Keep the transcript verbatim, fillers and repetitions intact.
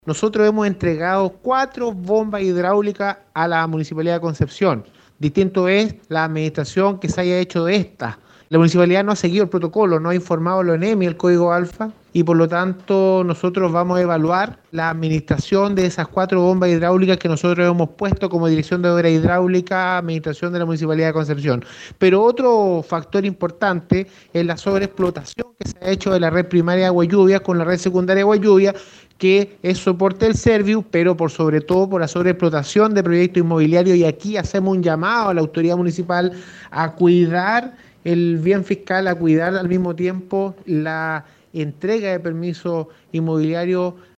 Nosotros hemos entregado cuatro bombas hidráulicas a la Municipalidad de Concepción. Distinto es la administración que se haya hecho de esta. La municipalidad no ha seguido el protocolo, no ha informado a los ENEMI, el código alfa, y por lo tanto nosotros vamos a evaluar la administración de esas cuatro bombas hidráulicas que nosotros hemos puesto como Dirección de Obra Hidráulica, Administración de la Municipalidad de Concepción. Pero otro factor importante es la sobreexplotación que se ha hecho de la red primaria de agua y lluvia con la red secundaria de agua y lluvia, que es soporte del Serviu, pero por sobre todo por la sobreexplotación de proyectos inmobiliarios, y aquí hacemos un llamado a la autoridad municipal a cuidar el bien fiscal, a cuidar al mismo tiempo la entrega de permisos inmobiliarios